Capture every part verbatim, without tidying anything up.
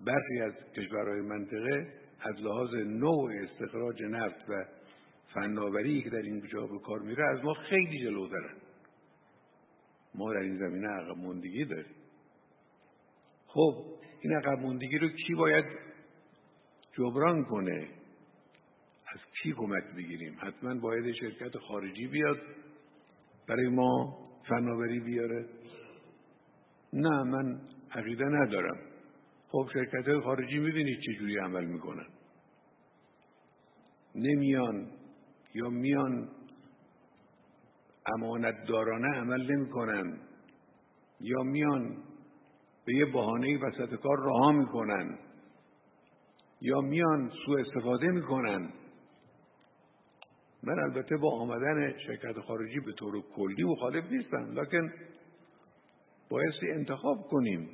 برخی از کشورهای منطقه از لحاظ نوع استخراج نفت و فناوری که در این جا به کار میره از ما خیلی جلوترن. ما در این زمینه عقب ماندگی داریم. خب این عقب ماندگی رو کی باید جبران کنه؟ از کی کمک بگیریم؟ حتما باید شرکت خارجی بیاد برای ما فناوری بیاره؟ نه، من عقیده ندارم. خب شرکت‌های خارجی می‌بینید چجوری عمل میکنن. نمیان یا میان امانتدارانه عمل نمی‌کنن یا میان به یه بهانه‌ای وسط کار رها میکنن یا میان سوء استفاده میکنن. من البته با آمدن شرکت خارجی به طور کلی مخالف نیستم، لکن بایستی انتخاب کنیم.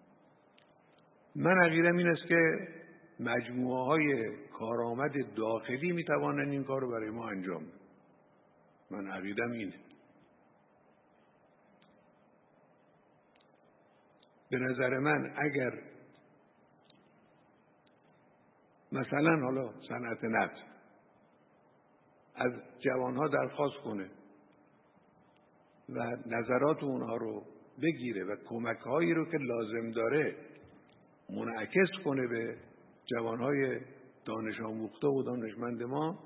من عقیدم این است که مجموعه های کارآمد داخلی میتوانند این کار رو برای ما انجام بدن. من عقیدم اینه. به نظر من اگر مثلا حالا صنعت نفت از جوانها درخواست کنه و نظرات اونها رو بگیره و کمک‌هایی رو که لازم داره منعکس کنه به جوانهای دانش آموخته و دانشمند ما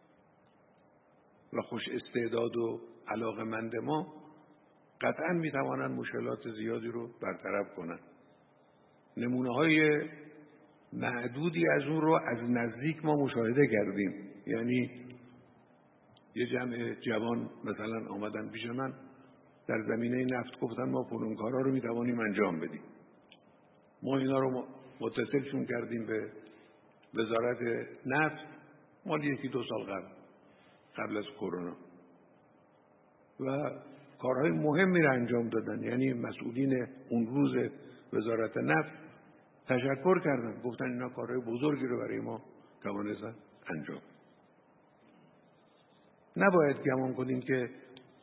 و خوش استعداد و علاقه‌مند ما، قطعاً میتوانند مشکلات زیادی رو برطرف کنند. نمونه‌های معدودی از اون رو از نزدیک ما مشاهده کردیم. یعنی یه جمع جوان مثلا آمدن پیش من در زمینه نفت، گفتن ما فلان کارا رو میتوانیم انجام بدیم. ما اینا رو متصلشون کردیم به وزارت نفت مال یکی دو سال قبل قبل از کرونا و کارهای مهمی رو انجام دادن. یعنی مسئولین اون روز وزارت نفت تشکر کردن، گفتن اینا کارهای بزرگی رو برای ما توانستن انجام. نباید گمان کنیم که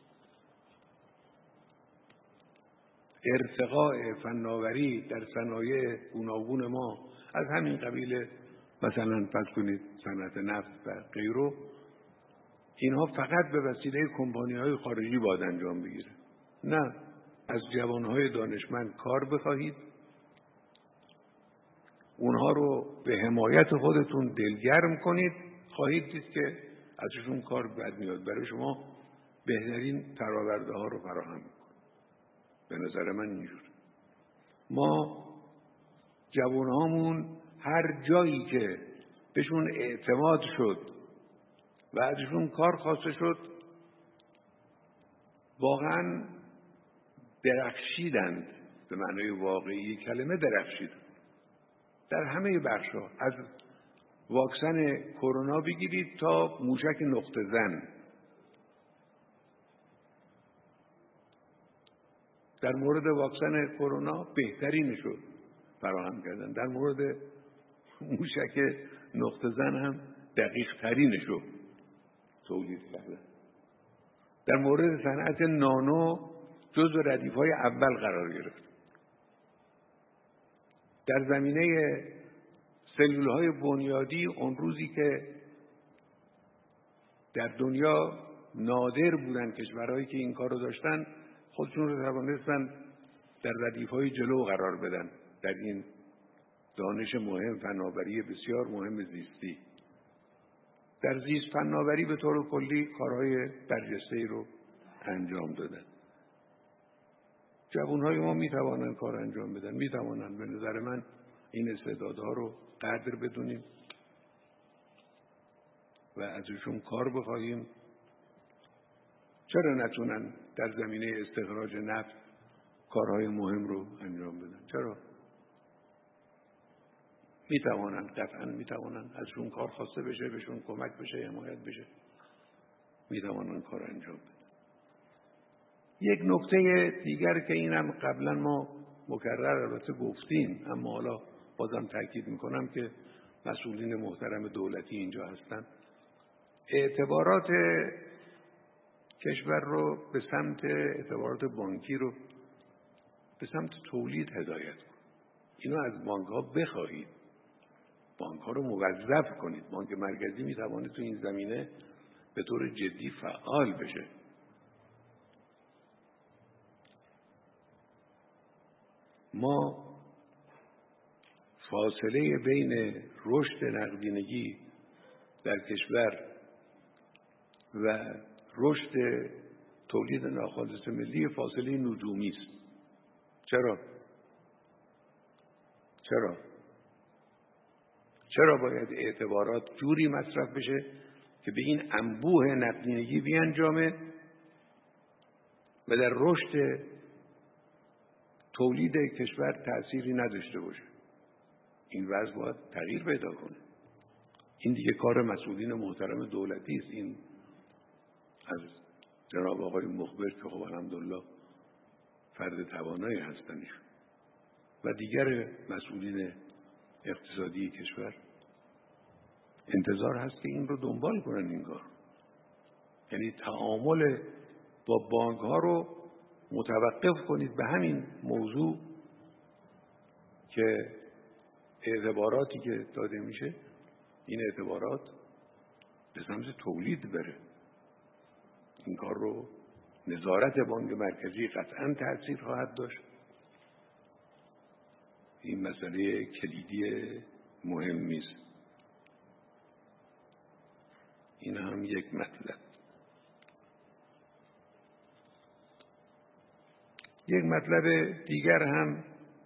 ارتقاء فناوری در صنایع گوناگون ما از همین قبیل، مثلا فرض کنید صنعت نفت و غیره، اینها فقط به وسیله کمپانی‌های خارجی باید انجام بگیره. نه، از جوانهای دانشمند کار بخواهید، اونها رو به حمایت خودتون دلگرم کنید، خواهید دید که ازشون کار بد میاد، برای شما بهترین فرآورده ها رو فراهم میکنه. به نظر من اینجور. ما جوانهامون هر جایی که بهشون اعتماد شد و ازشون کار خواسته شد واقعا درخشیدند، به معنای واقعی کلمه درخشیدند در همه بخش‌ها، از واکسن کرونا بگیرید تا موشک نقطه زن. در مورد واکسن کرونا بهترینش رو فراهم کردن، در مورد موشک نقطه زن هم دقیق ترینش رو تولید کردن. در مورد صنعت نانو جزو ردیف‌های اول قرار گرفت. در زمینه سلول‌های بنیادی اون روزی که در دنیا نادر بودن کشورهایی که این کار رو داشتن، خودشون رو توانستن در ردیف‌های جلو قرار بدن در این دانش مهم، فناوری بسیار مهم زیستی. در زیست فناوری به طور کلی کارهای برجسته‌ای رو انجام دادن. جوانهای ما میتوانند کار انجام بدن، میتوانند. به نظر من این استعدادها رو قدر بدونیم و ازشون کار بخواهیم. چرا نتونن در زمینه استخراج نفت کارهای مهم رو انجام بدن؟ چرا؟ میتوانن، قطعا میتوانن. ازشون کار خواسته بشه، بهشون کمک بشه، حمایت بشه، میتوانن کار انجام بدن. یک نکته دیگر که اینم قبلا ما مکرر البته گفتیم، اما حالا بازم تاکید میکنم که مسئولین محترم دولتی اینجا هستن، اعتبارات کشور رو به سمت اعتبارات بانکی رو به سمت تولید هدایت کن. اینو از بانک ها بخواهید، بانک ها رو موظف کنید. بانک مرکزی میتواند تو این زمینه به طور جدی فعال بشه. ما فاصله بین رشد نقدینگی در کشور و رشد تولید ناخالص ملی فاصله نجومی است. چرا؟ چرا؟ چرا باید اعتبارات جوری مصرف بشه که به این انبوه نقدینگی بیانجامه و در رشد تولید کشور تأثیری نداشته باشه؟ این وضع باید تغییر پیدا کنه. این دیگه کار مسئولین محترم دولتی است. این از جناب آقای مخبر که خب الحمدلله فرد توانایی هستنش و دیگر مسئولین اقتصادی کشور انتظار هست که این رو دنبال کنن. این کار یعنی تعامل با بانک ها رو متوقف کنید به همین موضوع که اعتباراتی که داده میشه این اعتبارات به سمت تولید بره. این کار رو نظارت بانک مرکزی قطعا تأثیر خواهد داشت. این مسئله کلیدی مهمی است. این هم یک مطلب. یک مطلب دیگر هم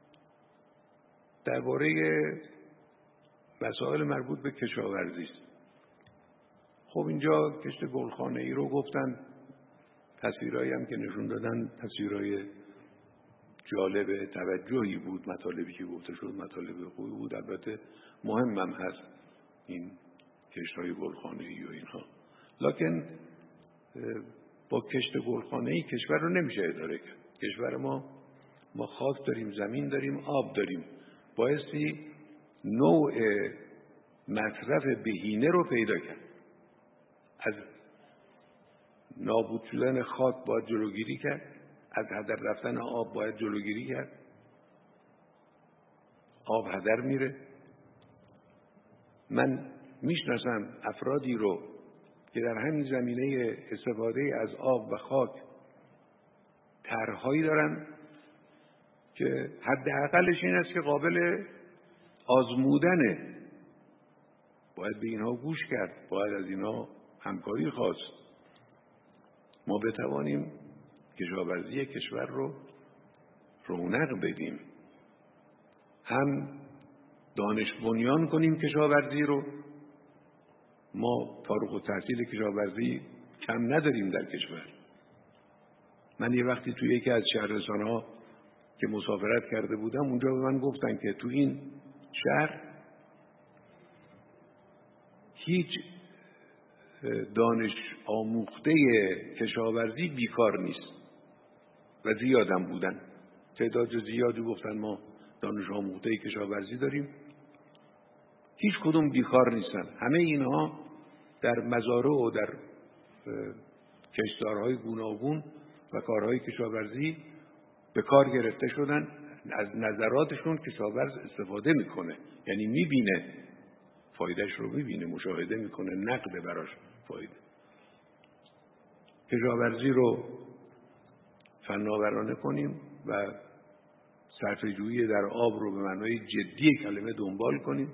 درباره مسائل مربوط به کشاورزی است. خب اینجا کشت گلخانه ای رو گفتن، تصویرهایی هم که نشون دادن تصویرهای جالب توجهی بود. مطالبی که گفته شد مطالب خوبی بود. البته مهم هم هست این کشت‌های گلخانه‌ای و اینها، لکن با کشت گلخانه‌ای کشور رو نمیشه اداره کرد. کشور ما ما خاک داریم، زمین داریم، آب داریم. بایستی نوع مصرف بهینه رو پیدا کرد. از نابود شدن خاک باید جلوگیری کرد، از هدر رفتن آب باید جلوگیری کرد. آب هدر میره. من میشناسم افرادی رو که در همین زمینه استفاده از آب و خاک طرح‌هایی دارن که حداقلش این است که قابل آزمودنه. باید به اینها گوش کرد، باید از اینها همکاری خواست. ما بتوانیم کشاورزی کشور رو رونق بدیم، هم دانش بنیان کنیم کشاورزی رو. ما فارغ التحصیل کشاورزی کم نداریم در کشور. من یه وقتی توی یکی از شهرستان‌ها که مسافرت کرده بودم، اونجا به من گفتن که تو این شهر هیچ دانش آموخته کشاورزی بیکار نیست و زیادم بودن. تعداد زیادی گفتن ما دانش آموخته کشاورزی داریم، هیچ کدوم بیکار نیستن. همه اینها در مزارع و در کشتارهای گوناگون و کارهای کشاورزی به کار گرفته شدن. از نظراتشون کشاورز استفاده میکنه، یعنی میبینه فایدهش رو، میبینه، مشاهده میکنه، نقده براش فایده. کشاورزی رو فناورانه کنیم و صرفه‌جویی در آب رو به معنای جدی کلمه دنبال کنیم.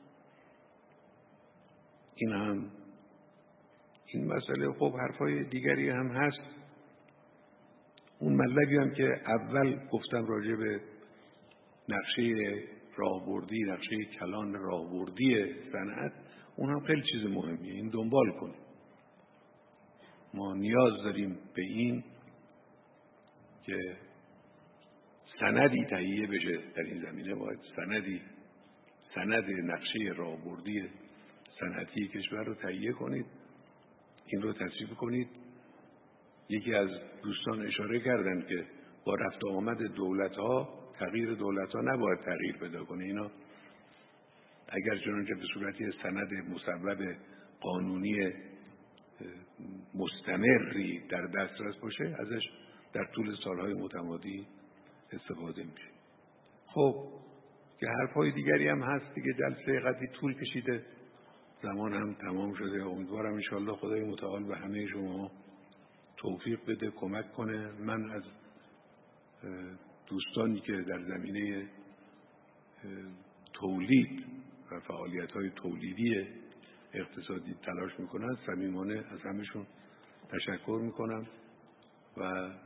این هم این مسئله. خب حرفای دیگری هم هست. اون مطلبی هم که اول گفتم راجع به نقشه راهبردی، نقشه کلان راهبردی صنعت، اون هم خیلی چیز مهمیه. این دنبال کنیم. ما نیاز داریم به این که سندی تهیه بشه در این زمینه. باید سندی سند نقشه راهبردی صنعتی کشور رو تهیه کنید، این رو تصویب کنید. یکی از دوستان اشاره کردن که با رفت و آمد دولت‌ها تغییر دولت‌ها نباید تغییر پیدا کنه. اینا اگر چنانچه به صورتی سند مصوب قانونی مستمری در دسترس باشه، ازش در طول سالهای متمادی استفاده میشه. خب که حرفهای دیگری هم هست دیگه. جلسه قدری طول کشیده، زمان هم تمام شده. امیدوارم انشاءالله خدای متعال به همه شما توفیق بده، کمک کنه. من از دوستانی که در زمینه تولید و فعالیت‌های تولیدی اقتصادی تلاش میکنن صمیمانه از همشون تشکر میکنم و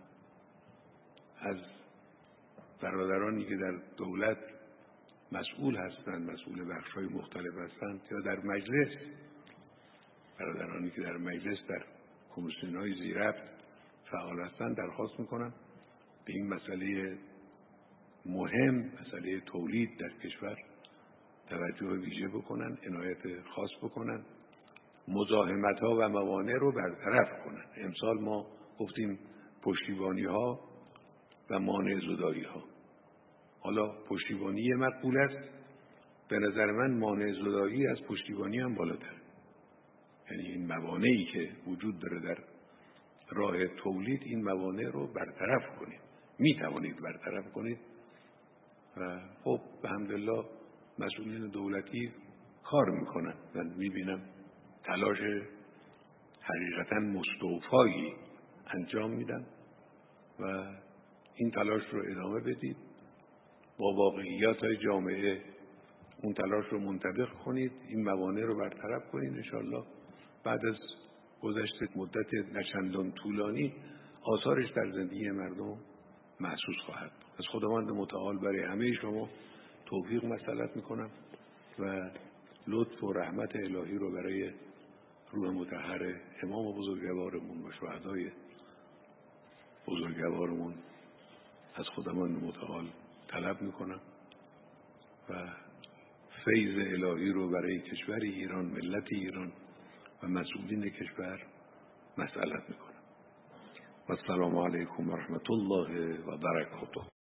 از برادرانی که در دولت مسئول هستند، مسئول بخش‌های مختلف هستند یا در مجلس، برادرانی که در مجلس در کمیسیون‌های زیربط فعال هستند، درخواست میکنم به این مسئله مهم، مسئله تولید در کشور توجه ویژه بکنن، عنایت خاص بکنن، مزاحمت‌ها و موانع رو برطرف کنن. امسال ما گفتیم پشتیبانی‌ها و مانع زدایی‌ها. حالا پشتیبانی مقبول است، به نظر من مانع زدایی از پشتیبانی هم بالاتر. یعنی این موانعی که وجود داره در راه تولید، این موانع رو برطرف کنید. می توانید برطرف کنید و خب به حمدالله مسئولین دولتی کار میکنن. من میبینم تلاش حقیقتا مستوفایی انجام میدن و این تلاش رو ادامه بدید، با واقعیات های جامعه اون تلاش رو منطبق کنید، این موانع رو برطرف کنید. انشاءالله بعد از گذشت مدت نچندان طولانی آثارش در زندگی مردم محسوس خواهد. از خداوند متعال برای همه شما توفیق مسئلت میکنم و لطف و رحمت الهی رو برای روح مطهر امام بزرگوارمون و شهدای بزرگوارمون از خداوند متعال طلب میکنم و فیض الهی رو برای کشور ایران، ملت ایران و مسئولین کشور مسئلت میکنم. و السلام علیکم و رحمت الله و برکاته.